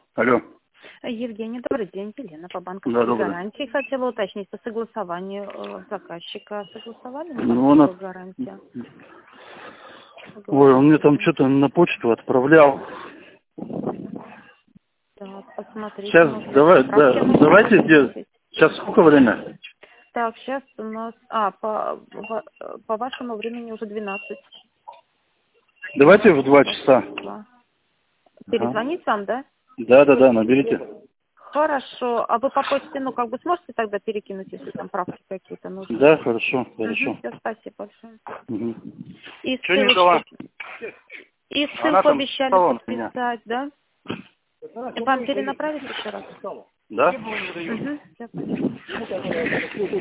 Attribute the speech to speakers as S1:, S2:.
S1: Алло.
S2: Евгений, добрый день. Елена по
S1: Да,
S2: банковской
S1: добрый.
S2: гарантии. Хотела уточнить по согласованию заказчика. Согласовали на
S1: Ну, она...
S2: банковскую гарантию?
S1: Ой, он мне там что-то на почту отправлял.
S2: Так, посмотрите,
S1: Сейчас,
S2: может быть,
S1: давай,
S2: справки
S1: да,
S2: могут
S1: давайте,
S2: поступить.
S1: сейчас сколько время?
S2: Так, сейчас у нас... по вашему времени уже 12.
S1: Давайте в 2 часа.
S2: Два.
S1: Ага.
S2: Перезвонить вам, да?
S1: Да, наберите.
S2: Хорошо. А вы по почте, сможете тогда перекинуть, если там правки какие-то нужны?
S1: Да, хорошо.
S2: Все, спасибо большое.
S1: Угу.
S2: И
S1: Что не дала?
S2: ссылочку, и
S1: Она
S2: ссылку
S1: там
S2: обещали
S1: стала на меня.
S2: подписать, да? Вам перенаправить еще раз?
S1: Да?
S2: Все, спасибо.